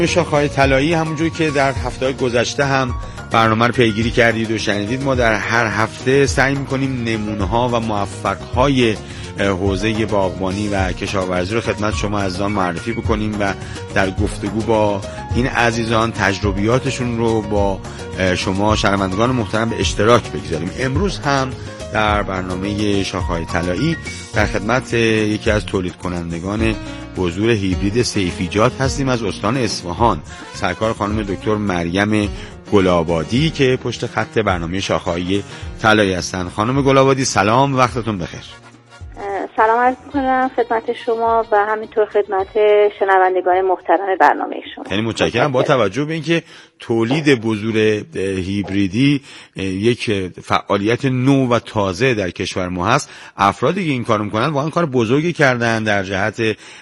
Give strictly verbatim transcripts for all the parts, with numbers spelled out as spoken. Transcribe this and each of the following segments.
شاخه‌های طلایی همونجور که در هفته‌های گذشته هم برنامه رو پیگیری کردید و شنیدید، ما در هر هفته سعی می‌کنیم نمونه‌ها و موفق‌های حوزه باغبانی و کشاورزی رو خدمت شما عزیزان معرفی بکنیم و در گفتگو با این عزیزان تجربیاتشون رو با شما شنوندگان محترم به اشتراک بگذاریم. امروز هم در برنامه شاخه‌های طلایی در خدمت یکی از تولید کنندگان بذور هیبرید سیفیجات هستیم از استان اصفهان، سرکار خانم دکتر مریم گل‌آبادی که پشت خط برنامه شاخه‌های طلایی هستند. خانم گل‌آبادی سلام، وقتتون بخیر. سلام عرض می‌کنم خدمت شما و همینطور خدمت شنوندگان محترم برنامه شما. خیلی متشکرم. با توجه به اینکه تولید بذور هیبریدی یک فعالیت نو و تازه در کشور ما هست، افرادی که این کارو می‌کنن واقعا کار بزرگی کردن در جهت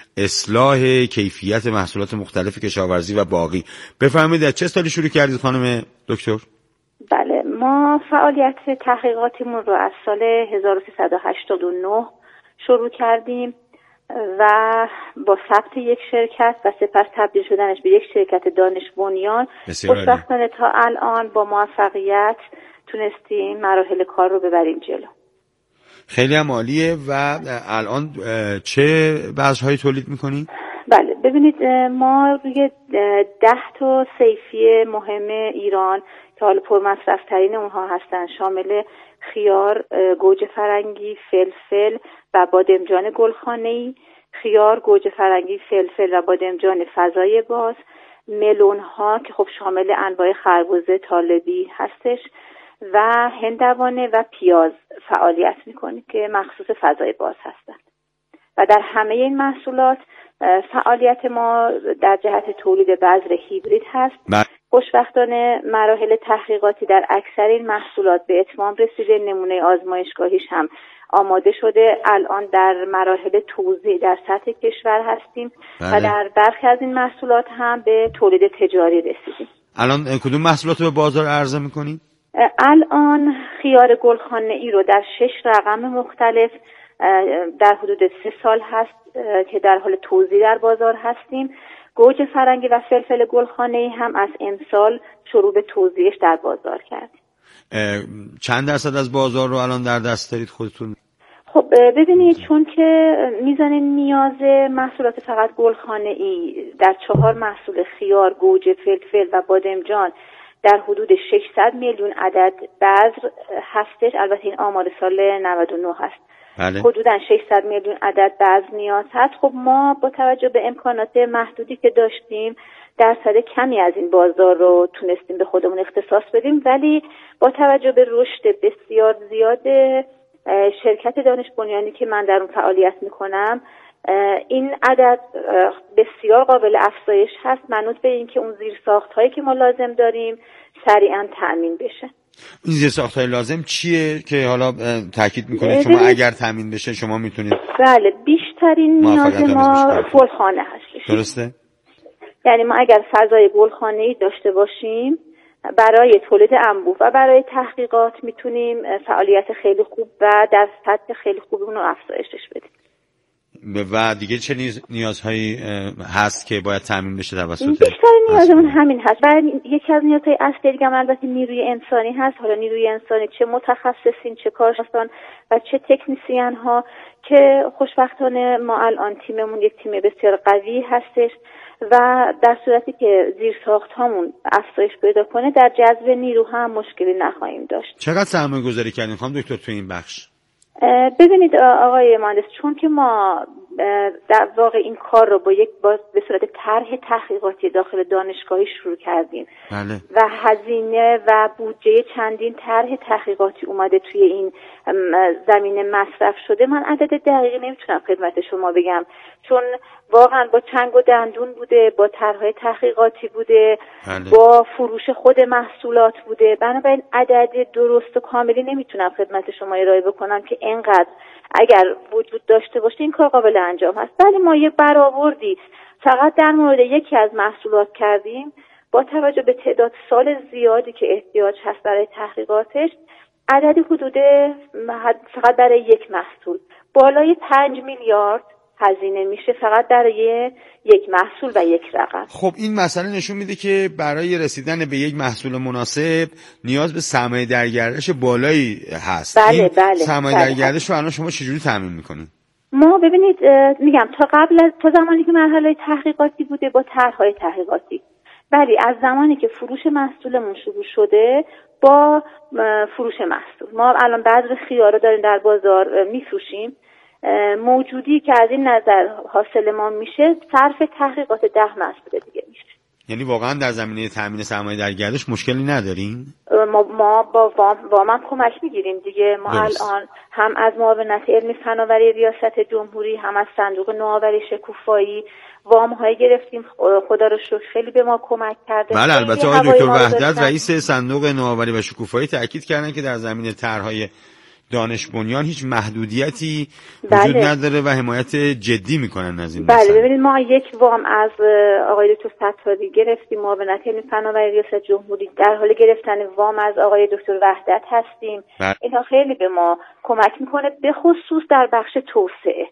اصلاح کیفیت محصولات مختلف کشاورزی و باغی. بفرمایید از چه سالی شروع کردید خانم دکتر؟ بله، ما فعالیت تحقیقاتیمون رو از سال هزار و سیصد و هشتاد و نه شروع کردیم و با ثبت یک شرکت و سپس تبدیل شدنش به یک شرکت دانش بنیان خوشبختانه تا الان با موفقیت تونستیم مراحل کار رو ببریم جلو. خیلی هم عالیه. و الان چه بذرهایی تولید میکنید؟ بله ببینید، ما روی ده تا صیفی مهم ایران که حالا پرمصرف ترین اونها هستن، شامل خیار، گوجه فرنگی، فلفل و بادمجان گلخانه‌ای، خیار، گوجه فرنگی، فلفل و بادمجان فضای باز، ملون ها که خب شامل انواع خربزه طالبی هستش و هندوانه و پیاز فعالیت میکنیم که مخصوص فضای باز هستند. و در همه این محصولات فعالیت ما در جهت تولید بذر هیبرید هست. خوشبختانه مراحل تحقیقاتی در اکثر این محصولات به اتمام رسیده، نمونه آزمایشگاهیش هم آماده شده. الان در مراحل توزیع در سطح کشور هستیم. بله. و در برخی از این محصولات هم به تولید تجاری رسیدیم. الان کدوم محصولات رو به بازار عرضه میکنید؟ الان خیار گلخانه‌ای رو در شش رقم مختلف در حدود سه سال هست که در حال توزیع در بازار هستیم. گوجه فرنگی و فلفل گلخانه‌ای هم از امسال شروع به توزیعش در بازار کردیم. چند درصد از بازار رو الان در دست دارید خودتون؟ خب ببینید، چون که میزان نیاز محصولات فقط گلخانه‌ای در چهار محصول خیار، گوجه، فلفل و بادمجان در حدود ششصد میلیون عدد بذر هستش. البته این آمار سال نود و نه هست. بله. حدوداً ششصد میلیون عدد بذر نیاز هست. خب ما با توجه به امکانات محدودی که داشتیم درصد کمی از این بازار رو تونستیم به خودمون اختصاص بدیم، ولی با توجه به رشد بسیار زیاد شرکت دانش بنیانی که من در اون فعالیت میکنم، این عدد بسیار قابل افزایش هست، منوط به این که اون زیرساخت‌هایی که ما لازم داریم سریعاً تامین بشه. این زیرساخت‌های لازم چیه که حالا تاکید میکنید شما اگر تامین بشه شما میتونید؟ بله، بیشترین نیاز ما گلخانه هست. درسته؟ یعنی ما اگر فضای گلخانه‌ای داشته باشیم برای تولید انبوه و برای تحقیقات میتونیم فعالیت خیلی خوب و در سطح خیلی خوبی اون رو افزایشش بدیم. و دیگه چه نیازهایی هست که باید تامین بشه توسط؟ بیشتر نیازمون همین هست. و یکی از نیازهای اصلی دیگه البته نیروی انسانی هست. حالا نیروی انسانی چه متخصصین، چه کارشناسان و چه تکنیسین ها که خوشبختانه ما الان تیممون یک تیم بسیار قوی هستش و در صورتی که زیرساخت هامون افزایش پیدا کنه در جذب نیرو هم مشکلی نخواهیم داشت. چقدر سرمایه گذاری کردین خانم دکتر تو این بخش؟ ببینید آقای مهندس، چون که ما در واقع این کار رو با یک با به صورت طرح تحقیقاتی داخل دانشگاهی شروع کردیم. بله. و هزینه و بودجه چندین طرح تحقیقاتی اومده توی این زمینه مصرف شده، من عدد دقیقی نمیتونم خدمت شما بگم، چون واقعا با چنگ و دندون بوده، با طرح‌های تحقیقاتی بوده. بله. با فروش خود محصولات بوده. بنابراین عدد درست و کاملی نمیتونم خدمت شما ارائه بکنم که اینقدر اگر وجود داشته باشه این کار قابل انجام هست. ولی ما یه برآوردی فقط در مورد یکی از محصولات کردیم. با توجه به تعداد سال زیادی که احتیاج هست برای تحقیقاتش، عددی حدود فقط برای یک محصول بالای پنج میلیارد هزینه میشه فقط در یک محصول و یک رقم. خب این مسئله نشون میده که برای رسیدن به یک محصول مناسب نیاز به سرمایه در گردش بالایی هست. بله این بله. سرمایه بله. در گردش رو الان شما چجوری تامین میکنید؟ ما ببینید میگم تا قبل از تا زمانی که مرحله تحقیقاتی بوده با طرح‌های تحقیقاتی، ولی از زمانی که فروش محصولمون شروع شده با فروش محصول، ما الان بذر خیار رو داریم در بازار میفروشیم، موجودی که از این نظر حاصل ما میشه صرف تحقیقات ده محصول دیگه میشه. یعنی واقعا در زمینه تامین سرمایه در گردش مشکلی ندارین؟ ما, ما با وام, وام هم کمک میگیریم دیگه. ما درست. الان هم از معاونت علمی فناوری ریاست جمهوری، هم از صندوق نوآوری شکوفایی وام های گرفتیم. خدا رو شکر خیلی به ما کمک کرده. بله البته آقای دکتر وحدت رئیس صندوق نوآوری و شکوفایی تاکید کردن که در زمینه طرح‌های دانش بنیان هیچ محدودیتی وجود بله. نداره و حمایت جدی میکنن از این بله مسئله. ببینید ما یک وام از آقای دکتر ستاری گرفتیم، معاونت علمی فناوری ریاست جمهوری در حال گرفتن وام از آقای دکتر وحدت هستیم. بله. اینا خیلی به ما کمک میکنه، به خصوص در بخش توسعه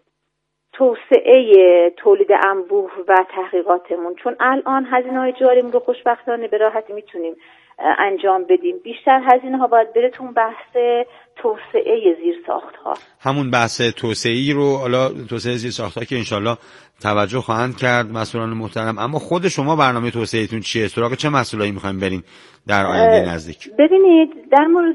توسعه تولید انبوه و تحقیقاتمون، چون الان هزینه‌های جاریمون رو خوشبختانه به راحتی میتونیم انجام بدیم. بیشتر هزینه ها باید بره تو بحث توسعه زیرساخت‌ها. همون بحث توسعه‌ای رو حالا توسعه زیرساخت‌ها که انشالله توجه خواهند کرد مسئولان محترم، اما خود شما برنامه توسعه‌تون چیه؟ سراغ چه مسئولایی می‌خواید برین در آینده نزدیک؟ ببینید در مورد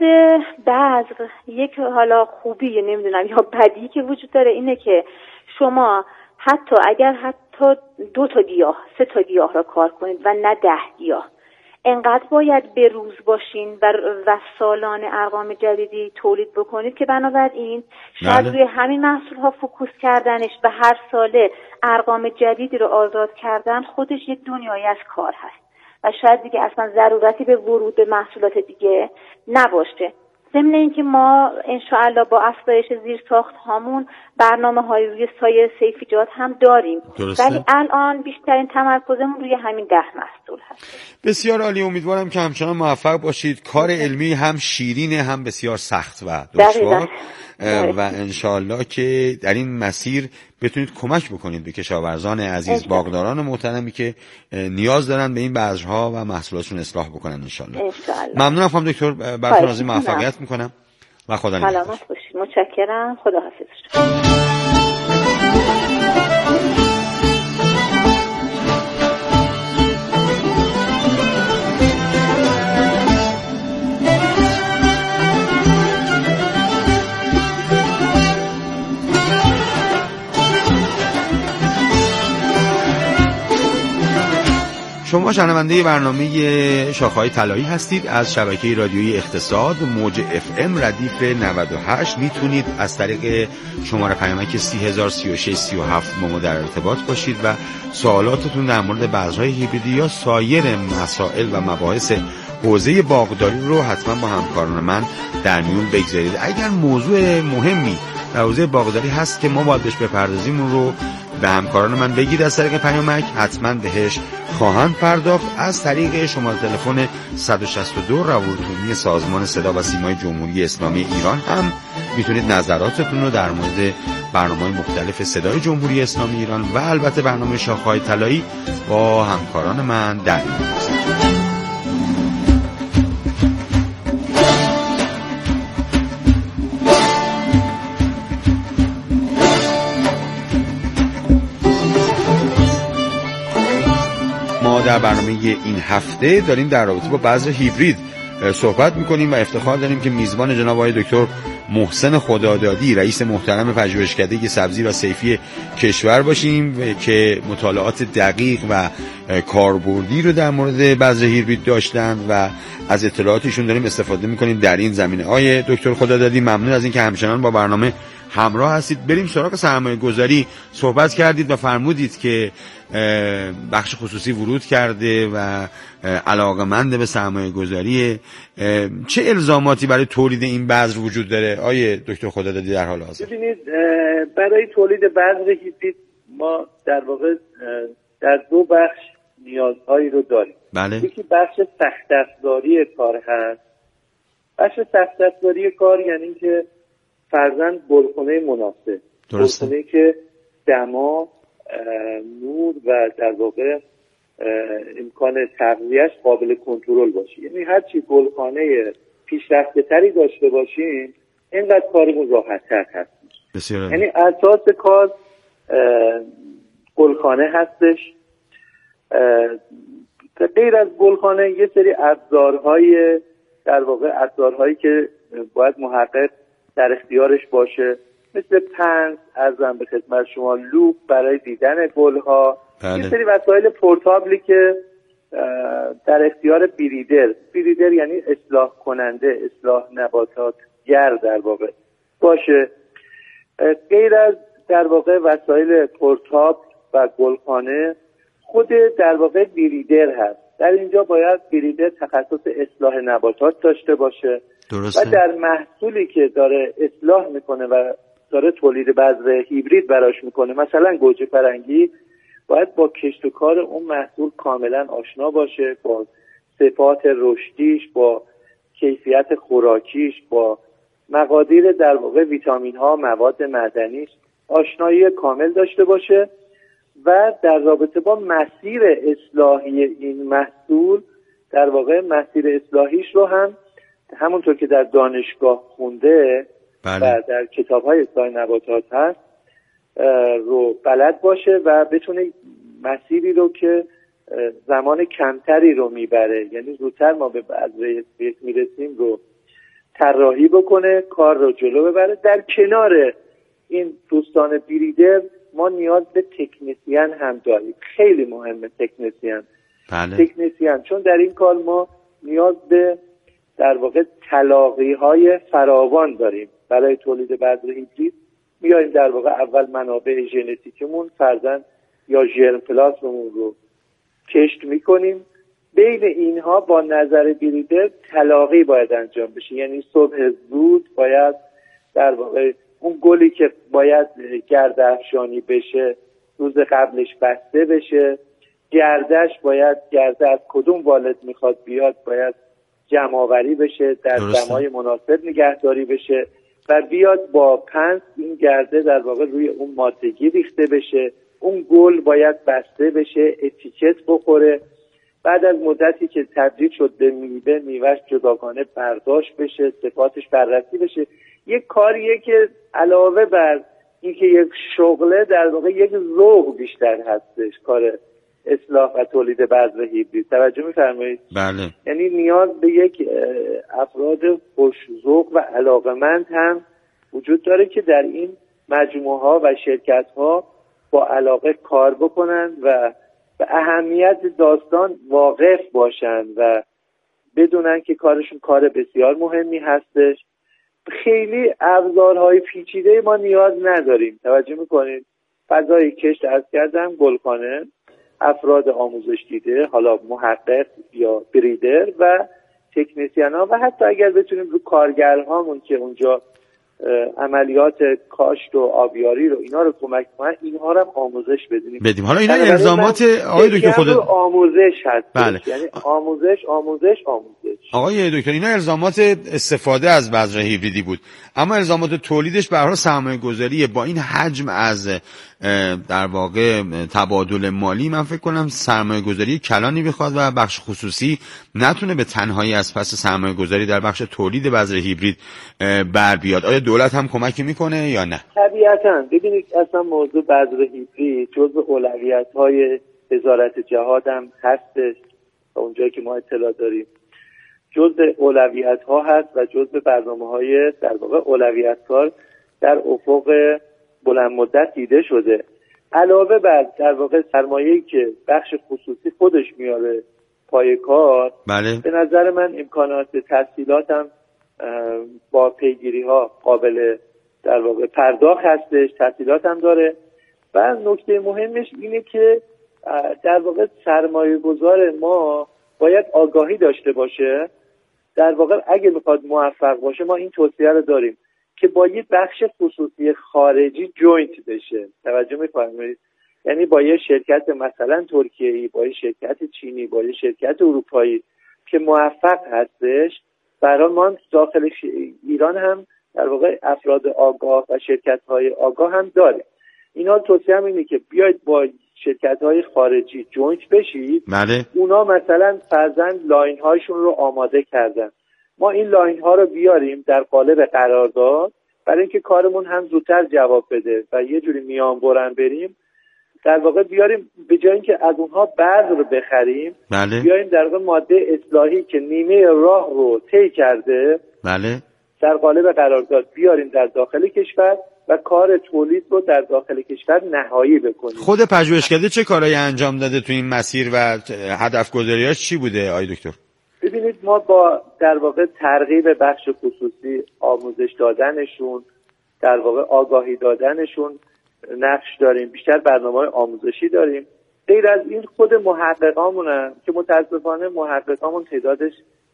بذر یک حالا خوبی نمیدونم یا بدی که وجود داره اینه که شما حتی اگر حتی دو تا گیاه سه تا گیاه را کار کنید و نه ده گیاه، انقدر باید به روز باشین و, و سالانه ارقام جدیدی تولید بکنید که بنابراین شاید روی همین محصول ها فوکوس کردنش و هر ساله ارقام جدیدی رو آزاد کردن خودش یک دنیای از کار هست و شاید دیگه اصلا ضرورتی به ورود به محصولات دیگه نباشه. ضمن اینکه ما انشاءالله با افزایش زیرساخت هامون برنامه های روی سایر سیفیجات هم داریم، ولی الان بیشترین تمرکزمون روی همین ده محصول هست. بسیار عالی، امیدوارم که همچنان موفق باشید. کار علمی هم شیرینه هم بسیار سخت و دشوار و انشاءالله که در این مسیر بتونید کمک بکنید به کشاورزان عزیز، باغداران محترمی که نیاز دارن به این بذرها و محصولاتشون اصلاح بکنن انشاءالله. ممنونم خانم دکتر، براتون آرزوی موفقیت میکنم و خدا نگهدار. سلامت باشید. متشکرم. خدا حافظ. شما شنونده برنامه شاخه‌های طلایی هستید از شبکه رادیویی اقتصاد موج اف ام ردیف نود و هشت. میتونید از طریق شماره پیامک سی هزار سی و شش سی و هفت با ما در ارتباط باشید و سوالاتتون در مورد بذرهای هیبریدی یا سایر مسائل و مباحث حوزه باغداری رو حتما با همکاران من در میون بگذارید. اگر موضوع مهمی در حوزه باغداری هست که ما باید بهش بپردازیم رو به همکاران من بگید از طریق پیامک، حتما بهش خواهند پرداخت. از طریق شماره تلفن صد و شصت و دو روابط سازمان صدا و سیمای جمهوری اسلامی ایران هم میتونید نظراتتون رو در مورد برنامه‌های مختلف صدای جمهوری اسلامی ایران و البته برنامه شاخه‌های طلایی با همکاران من در میون بگذارید. در برنامه این هفته داریم در رابطه با بذر هیبرید صحبت میکنیم و افتخار داریم که میزبان جناب آقای دکتر محسن خدادادی رئیس محترم پژوهشکده سبزی و صیفی کشور باشیم که مطالعات دقیق و کاربردی رو در مورد بذر هیبرید داشتن و از اطلاعاتشون داریم استفاده میکنیم در این زمینه. آقای دکتر خدادادی ممنون از اینکه همچنان با برنامه همراه هستید. بریم سراغ سرمایه گذاری. صحبت کردید و فرمودید که بخش خصوصی ورود کرده و علاقه‌مند به سرمایه گذاری. چه الزاماتی برای تولید این بذر وجود داره آیه دکتر خدادادی در حال حاضر؟ ببینید برای تولید بذر هیبرید ما در واقع در دو بخش نیازهایی رو داریم. بله. یکی بخش سخت افزاری کار هست. بخش سخت افزاری کار یعنی که فرضاً گلخونه مناسب، گلخونه که دما، نور و در واقع امکان تغذیه‌اش قابل کنترل باشه. یعنی هر چی گلخانه پیشرفته تری داشته باشیم اینقدر کارمون راحت‌تر هست. یعنی اساس کار گلخانه هستش. غیر از گلخانه یه سری ابزارهای در واقع ابزارهایی که باید محقق در اختیارش باشه، مثل پنس، ارزم به خدمت شما لوپ برای دیدن گلها، بله. یه سری وسایل پورتابلی که در اختیار بریدر بریدر یعنی اصلاح کننده، اصلاح نباتات گر در واقع باشه. غیر از در واقع وسایل پورتابل و گلخانه، خود در واقع بریدر هست. در اینجا باید بریدر تخصص اصلاح نباتات داشته باشه. درسته. و در محصولی که داره اصلاح میکنه و داره تولید بذر هیبرید براش میکنه، مثلا گوجه فرنگی، باید با کشت و کار اون محصول کاملا آشنا باشه، با صفات رشدیش، با کیفیت خوراکیش، با مقادیر در واقع ویتامین ها، مواد معدنیش آشنایی کامل داشته باشه و در رابطه با مسیر اصلاحی این محصول در واقع مسیر اصلاحیش رو هم همونطور که در دانشگاه خونده بله. و در کتاب‌های اصلاح نباتات هست رو بلد باشه و بتونه مسیری رو که زمان کمتری رو میبره، یعنی زودتر ما به بذر میرسیم رو طراحی بکنه، کار رو جلو ببره. در کنار این دوستان بریدر ما نیاز به تکنسین هم داریم. خیلی مهمه تکنسین. بله. تکنسین چون در این کار ما نیاز به در واقع تلاقی های فراوان داریم برای تولید بذر هیبرید. میایم در واقع اول منابع ژنتیکمون فرضاً یا ژرم پلاسممون رو کشت میکنیم. بین اینها با نظر بریدر تلاقی باید انجام بشه، یعنی صبح زود باید در واقع اون گلی که باید گرد افشانی بشه روز قبلش بسته بشه، گردش باید گرده از کدوم والد میخواد بیاد باید جمع‌آوری بشه، در دمای مناسب نگهداری بشه و بیاد با پنس این گرده در واقع روی اون مادگی ریخته بشه، اون گل باید بسته بشه، اتیکت بخوره، بعد از مدتی که تبدیل شد به میوه میوهش جداگانه برداشت بشه، صفاتش بررسی بشه. یک کاریه که علاوه بر اینکه یک شغله در واقع یک ذوق بیشتر هستش، کار اصلاح و تولید بذر هیبرید. توجه می‌فرمایید؟ بله. یعنی نیاز به یک افراد خوش‌ذوق و علاقه‌مند هم وجود داره که در این مجموعه‌ها و شرکت‌ها با علاقه کار بکنن و به اهمیت داستان واقف باشن و بدونن که کارشون کار بسیار مهمی هستش. خیلی ابزارهای پیچیده ما نیاز نداریم. توجه میکنید؟ فضای کشت عرض کردم، گلخانه، افراد آموزش دیده، حالا محقق یا بریدر و تکنسین ها و حتی اگر بتونیم رو کارگرهامون که اونجا عملیات کاشت و آبیاری رو اینا رو کمک کنن، اینها رو هم آموزش بدیم بدیم. حالا اینا الزامات آقای دکتر خود آموزش هست. بله. یعنی آموزش آموزش آموزش آقای دکتر اینا الزامات استفاده از بذر هیبریدی بود، اما الزامات تولیدش به هر حال سرمایه گذاریه. با این حجم از در واقع تبادل مالی من فکر کنم سرمایه گذاری کلانی بخواد و بخش خصوصی نتونه به تنهایی از پس سرمایه گذاری در بخش تولید بذر هیبرید بر بیاد. آیا دولت هم کمک میکنه یا نه؟ طبیعتاً. ببینید اصلا موضوع بذر هیبرید جزو اولویت‌های وزارت جهاد هم هستش تا اونجایی که ما اطلاع داریم، جزء اولویت‌ها هست و جزء برنامه‌های در واقع اولویت‌کار در افق بلند مدت دیده شده. علاوه بر در واقع سرمایه‌ای که بخش خصوصی خودش میاره پای کار، بله. به نظر من امکانات تسهیلات هم با پیگیری‌ها قابل در واقع پرداخت هستش، تسهیلات هم داره. و نکته مهمش اینه که در واقع سرمایه گذار ما باید آگاهی داشته باشه. در واقع اگه میخواد موفق باشه ما این توصیه رو داریم که با یه بخش خصوصی خارجی جوینت بشه. توجه می‌فرمایید؟ یعنی با یه شرکت مثلا ترکیه‌ای، با یه شرکت چینی، با یه شرکت اروپایی که موفق هستش، برای ما داخل ایران هم در واقع افراد آگاه و شرکت‌های آگاه هم داره. اینا توصیه هم اینه که بیاید با شرکت‌های خارجی جوینت بشید. بله. اونا مثلا فرضاً لاین هاشون رو آماده کردن، ما این لاین ها رو بیاریم در قالب قرارداد برای اینکه کارمون هم زودتر جواب بده و یه جوری میان برن بریم، در واقع بیاریم به جای اینکه از اونها بعض رو بخریم، بله. بیاریم در واقع ماده اصلاحی که نیمه راه رو طی کرده، بله، در قالب قرارداد بیاریم در داخل کشور و کار تولید رو در داخل کشور نهایی بکنیم. خود پژوهشکده چه کارایی انجام داده تو این مسیر و هدف گذاریاش چی بوده آقای دکتر؟ ببینید ما با در واقع ترغیب بخش خصوصی، آموزش دادنشون، در واقع آگاهی دادنشون نقش داریم، بیشتر برنامه‌های آموزشی داریم. غیر از این خود محققامونن که متاسفانه محققامون تعدادش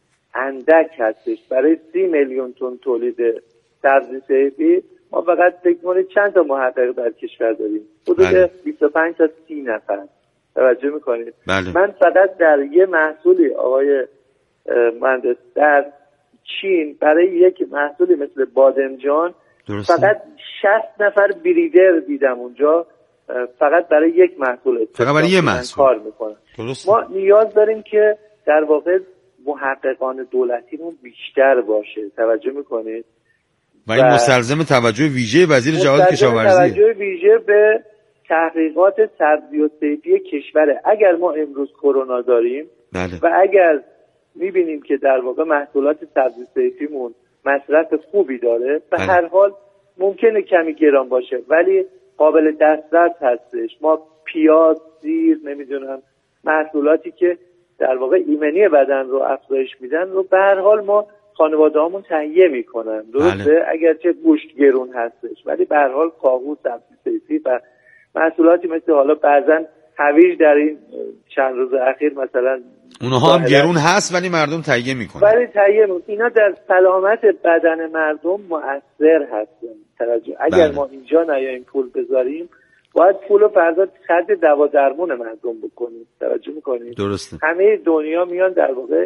اندک هستش. برای سی میلیون تن تولید سبزی صیفی ما فقط فکر کنید چند تا محقق در کشور داریم؟ حدود بیست و پنج تا سی نفر. توجه میکنید؟ بله. من فقط در یه محصولی آقای مهندس در چین برای یک محصولی مثل بادمجان درسته. فقط شصت نفر بریدر دیدم اونجا، فقط برای یک محصول فقط برای یک محصول کار میکنن. ما نیاز داریم که در واقع محققان دولتیمون بیشتر باشه. توجه میکنید؟ و این مستلزم توجه ویژه وزیر جهاد کشاورزی، توجه ویژه به تحقیقات سبزی و صیفی کشوره. اگر ما امروز کرونا داریم بله. و اگر میبینیم که در واقع محصولات سبزی صیفیمون مصرف خوبی داره، به هر حال ممکنه کمی گران باشه ولی قابل دسترس هستش. ما پیاز، سیر، نمیدونم محصولاتی که در واقع ایمنی بدن رو افزایش میدن رو به هر حال ما خانواده‌هامون تهیه میکنن. درسته؟ بله. اگرچه گوشت گرون هستش ولی به هر حال کاهو، سبزی صیفی و محصولاتی مثل حالا بعضن هویج در این چند روز اخیر مثلا اونها هم گرون هست ولی مردم تهیه میکنن. ولی تهیه میکنن. اینا در سلامت بدن مردم مؤثر هستن. توجه. اگر بله. ما اینجا نیاییم پول بذاریم، باید پول رو فردا خرج دوا درمون مردم بکنیم. توجه میکنید؟ درسته. همه دنیا میان در واقع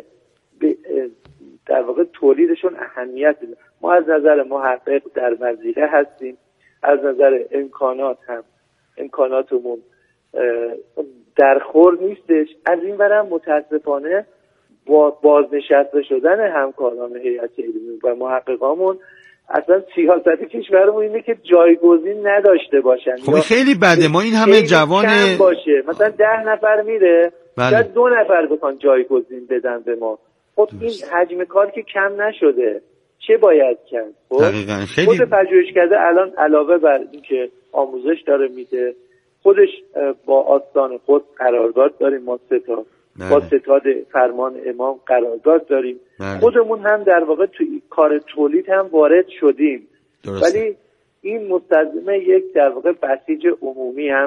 در واقع تولیدشون اهمیت داره. ما از نظر محقق در وظیفه هستیم، از نظر امکانات هم امکاناتمون در خور نیستش. از این برم متاسفانه با بازنشسته شدن همکاران هیئت علمی و محققامون اصلا سیاست کشورمون اینه که جایگزین نداشته باشن. خب خیلی بده. ما این همه جوان باشه مثلا ده نفر میره بله. دو نفر بخوان جایگزین بدن به ما. خب این حجم کار که کم نشده، چه باید کرد؟ خب خیلی... خود پژوهشکده الان علاوه بر اینکه آموزش داره میده، خودش با آستان خود قرارداد داریم. ما سه تا با ستاد فرمان امام قرارداد داریم. بله. خودمون هم در واقع توی کار تولید هم وارد شدیم. درسته. ولی این مستلزم یک در واقع بسیج عمومی هم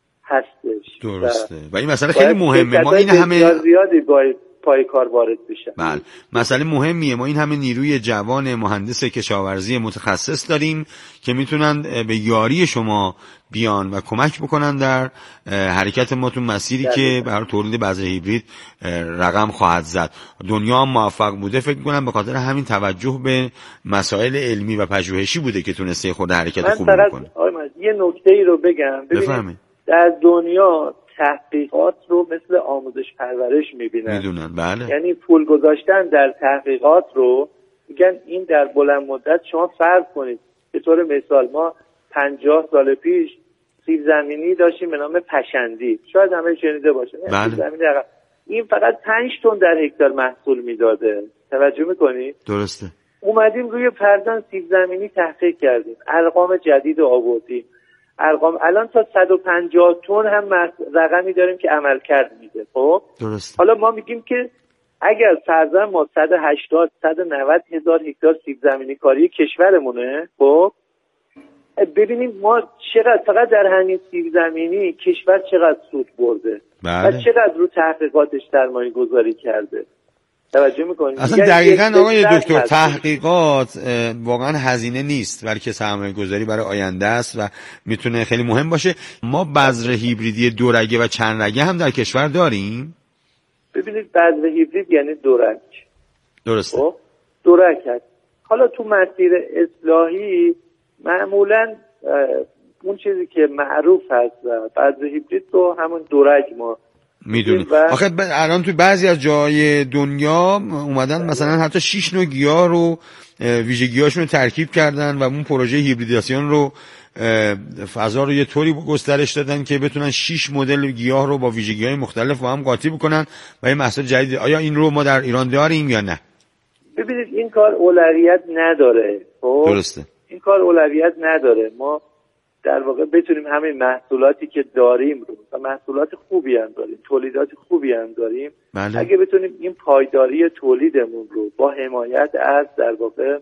هستش. درسته. و, و این مسئله خیلی مهمه. ما این همه زیادی باید پای کار وارد بشن. بله. مسئله مهمیه. ما این همه نیروی جوان مهندس کشاورزی متخصص داریم که میتونن به یاری شما بیان و کمک بکنن در حرکت ما تو مسیری ده که برای تولید بذر هیبرید رقم خواهد زد. دنیا هم موفق بوده فکر کنم به خاطر همین توجه به مسائل علمی و پژوهشی بوده که تونسته خود حرکت خوبی بکنه. من یه نکته ای رو بگم. ببینید در دنیا تحقیقات رو مثل آموزش پرورش میبینن. میدونن بله. یعنی پول گذاشتن در تحقیقات رو میگن این در بلند مدت شما فرض کنید. به طور مثال ما پنجاه سال پیش سیب زمینی داشتیم به نام پشندی، شاید همه شنیده باشه. بله. زمینی این فقط پنج تن در هکتار محصول میداده. توجه میکنی؟ درسته. اومدیم روی پردان سیب زمینی تحقیق کردیم، ارقام جدید آوردیم. ارقام الان تا صد و پنجاه تن هم رقمی داریم که عمل کرد میده. خب درست. حالا ما میگیم که اگر فرضاً ما صد و هشتاد صد و نود هزار هکتار سیب زمینی کاری کشورمونه، خب ببینیم ما چقدر فقط در همین سیب زمینی کشور چقدر سود برده. بله. و چقدر رو تحقیقاتش سرمایه گذاری کرده. توجه میکنید؟ اصلا دقیقاً آقای دکتر تحقیقات واقعا هزینه نیست بلکه سرمایه گذاری برای آینده است و میتونه خیلی مهم باشه. ما بذر هیبریدی دو رگه و چند رگه هم در کشور داریم. ببینید بذر هیبرید یعنی دو رگ. درسته. خب دو رگ هست. حالا تو مسیر اصلاحی معمولاً اون چیزی که معروف هست و بعد هیبرید رو همون دورگ ما میدونید. و... آخه ب... الان توی بعضی از جای دنیا اومدن مثلا حتی شش نوع گیاه رو ویژگی‌هاشون رو ترکیب کردن و اون پروژه هیبریداسیون رو فضا رو یه طوری گسترش دادن که بتونن شش مدل گیاه رو با ویژگی‌های مختلف با هم قاطی بکنن و یه محصول جدید. آیا این رو ما در ایران داریم یا نه؟ ببینید این کار اولویت نداره. خب درسته. این کار اولویت نداره. ما در واقع بتونیم همین محصولاتی که داریم رو و محصولات خوبی هم داریم، تولیدات خوبی هم داریم، بله. اگه بتونیم این پایداری تولیدمون رو با حمایت از در واقع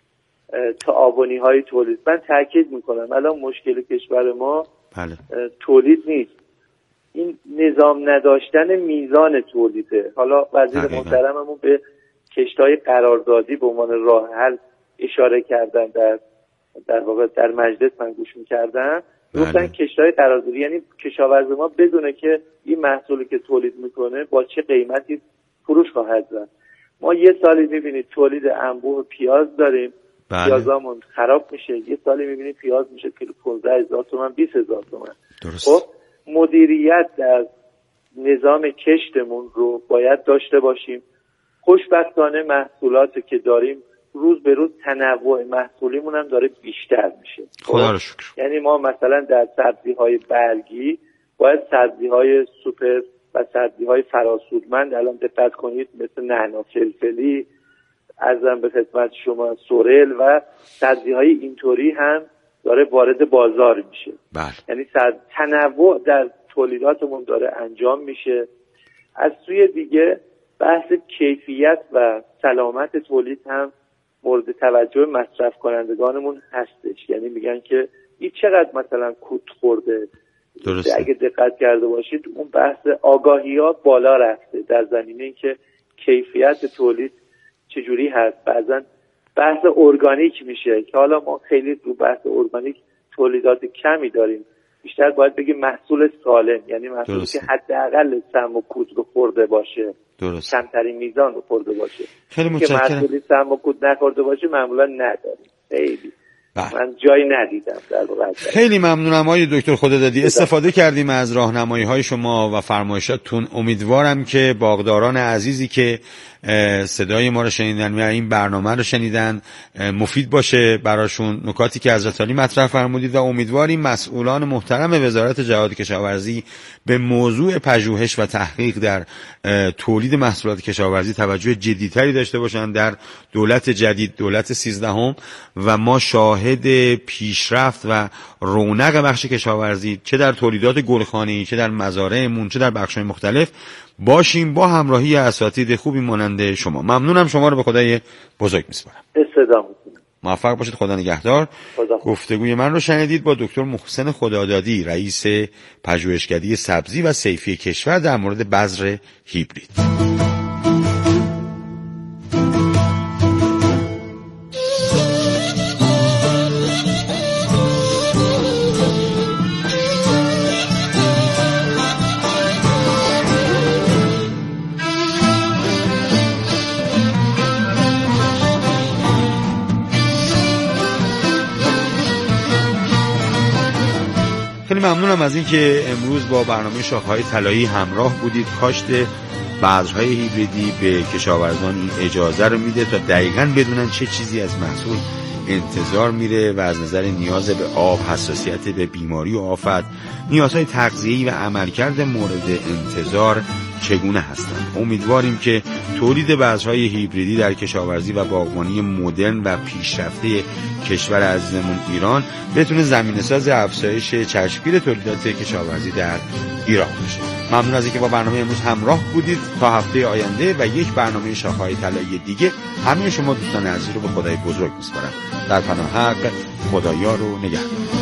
تعاونی های تولید، من تاکید میکنم الان مشکل کشور ما بله. تولید نیست، این نظام نداشتن میزان تولیده. حالا وزیر محترممون به کشت‌های قراردادی به عنوان راه حل اشاره کردن، در در واقع در مجلس من گوش می‌کردم، گفتن کشت‌های قراردادی یعنی کشاورز ما بدونه که این محصولی که تولید میکنه با چه قیمتی فروش خواهد زد. ما یه سالی می‌بینید تولید انبوه پیاز داریم، بله. پیازامون خراب میشه، یه سالی می‌بینید پیاز میشه کیلو پانزده هزار تومان بیست هزار تومان. خب مدیریت در نظام کشتمون رو باید داشته باشیم. خوشبختانه محصولاتی که داریم روز به روز تنوع محصولیمون هم داره بیشتر میشه. خدا رو شکر. یعنی ما مثلا در سبزی‌های برگی باید سبزی‌های سوپر و سبزی‌های فراسودمند الان دقت کنید، مثل نعنا فلفلی، ارزم به خدمت شما سورل و سبزی‌های اینطوری هم داره وارد بازار میشه. بله. یعنی تنوع در تولیداتمون داره انجام میشه. از سوی دیگه بحث کیفیت و سلامت تولید هم مورد توجه مصرف کنندگانمون هستش. یعنی میگن که این چقدر مثلا کوت خورده. درسته. اگه دقت کرده باشید اون بحث آگاهی ها بالا رفته در زمینه این که کیفیت تولید چجوری هست. بعضا بحث ارگانیک میشه که حالا ما خیلی رو بحث ارگانیک تولیدات کمی داریم، بیشتر باید بگیم محصول سالم، یعنی محصولی که حداقل سم و کود رو خورده باشه. درست. کمترین میزان رو خورده باشه. خیلی متشکرم. که محصولی سم و کود نخورده باشه معمولا نداریم. خیلی بله. من جایی ندیدم در واقع. خیلی ممنونم آقای دکتر خدادادی. استفاده کردیم از راهنمایی های شما و فرمایشاتتون. امیدوارم که باغداران عزیزی که صدای ما رو شنیدن و این برنامه رو شنیدن مفید باشه براشون نکاتی که حضرت عالی مطرح فرمودید، و امیدواریم مسئولان محترم وزارت جهاد کشاورزی به موضوع پژوهش و تحقیق در تولید محصولات کشاورزی توجه جدی‌تری داشته باشند در دولت جدید، دولت سیزدهم، و ما شاهد پیشرفت و رونق بخش کشاورزی چه در تولیدات گلخانه‌ای، چه در مزارعمون، چه در بخش‌های مختلف باشیم با همراهی اساتید خوبی مانند شما. ممنونم، شما رو به خدای بزرگ میسپارم. استدام موفق باشید. خدا نگهدار. خدا. گفتگوی من رو شنیدید با دکتر محسن خدادادی، رئیس پژوهشکده سبزی و صیفی کشور در مورد بذر هیبرید. خیلی ممنونم از این که امروز با برنامه شاخه‌های طلایی همراه بودید. کاشت بذرهای هیبریدی به کشاورزان این اجازه رو میده تا دقیقاً بدونن چه چیزی از محصول انتظار میره و از نظر نیاز به آب، حساسیت به بیماری و آفت، نیازهای تغذیه‌ای و عملکرد مورد انتظار چگونه هستند. امیدواریم که تولید بذرهای هیبریدی در کشاورزی و باغبانی مدرن و پیشرفته کشور عزیزمون ایران بتونه زمینه‌ساز افزایش چشمگیر تولیدات کشاورزی در ایران باشه. ممنون از اینکه با برنامه امروز همراه بودید. تا هفته آینده و یک برنامه شاخه‌های طلایی دیگه همه شما دوستان عزیز رو به خدای بزرگ می‌سپارم. در پناه حق، خدایار و نگهدار.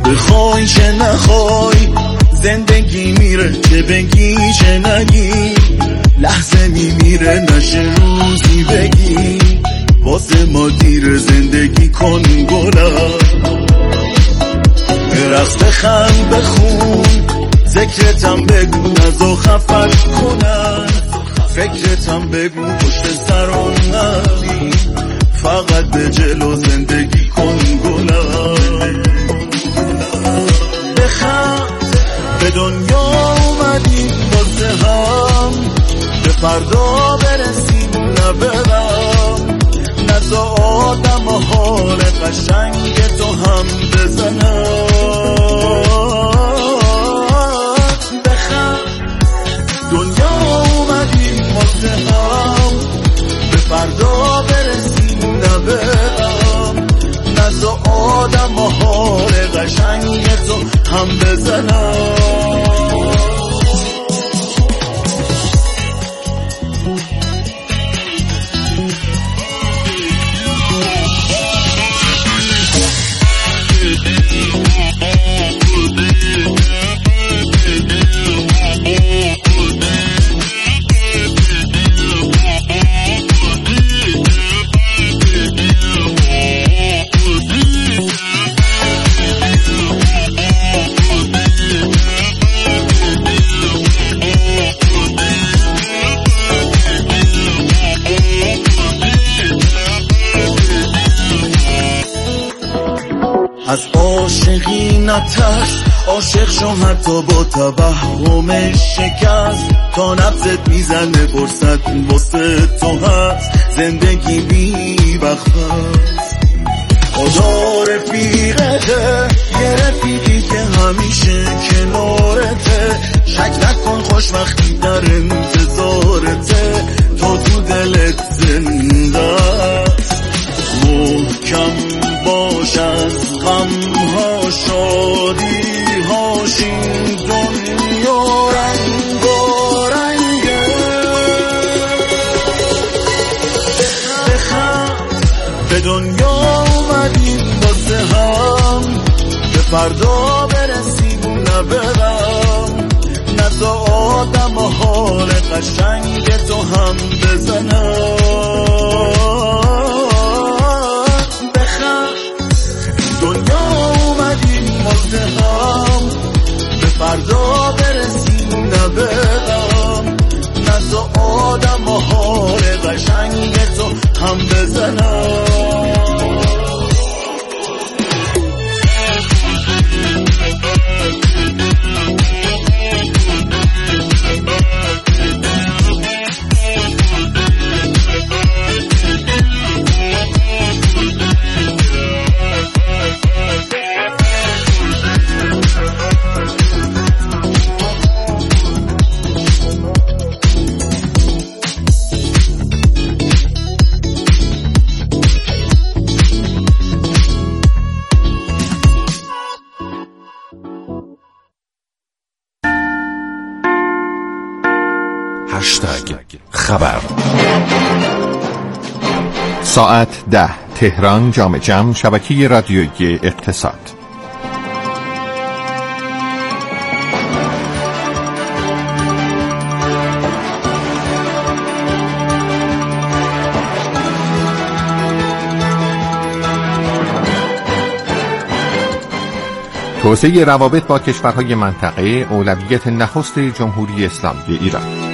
بخوای چه نخوای زندگی میره، چه بگی چه نگی لحظه میمیره، نشه روزی بگی واسه ما دیر، زندگی کن گلم، برقص بخند بخون، ذکرتم بگو نزا خفت کنن، فکرتم بگو پشت سران نبی، فقط به جلو زندگی کن گلم، بخند به دنیا اومدیم واسه هم، به فردا برسیم نبرم، نزا آدم و حال قشنگ تو هم بزنم، بخند دنیا اومدیم واسه هم، به فردا برسیم نبرم، نزا آدم و حال قشنگ تو هم بزنم. از عاشقی نترس، عاشق شو حتی با توهم شکست، تا نفست میزنه فرصت واسه تو هست، زندگی بی وقت هست، خدا رفیقته، یه رفیقی که همیشه کنارته، شک نکن خوشبختی در انتظارته، تو تو دلت زنده است، محکم باش از غمها شادی هاشین، دنیا رنگ و رنگه، بخند به دنیا اومدیم واسه هم، به فردا برسیم نبرم، نزا آدم و حال قشنگ تو هم بزنم، به فردا برسیم نبرم، نزا آدم و حال قشنگ تو هم بزنم. خبر ساعت ده تهران، جام جم، شبکه رادیویی اقتصاد. توسعه روابط با کشورهای منطقه اولویت نخست جمهوری اسلامی ایران.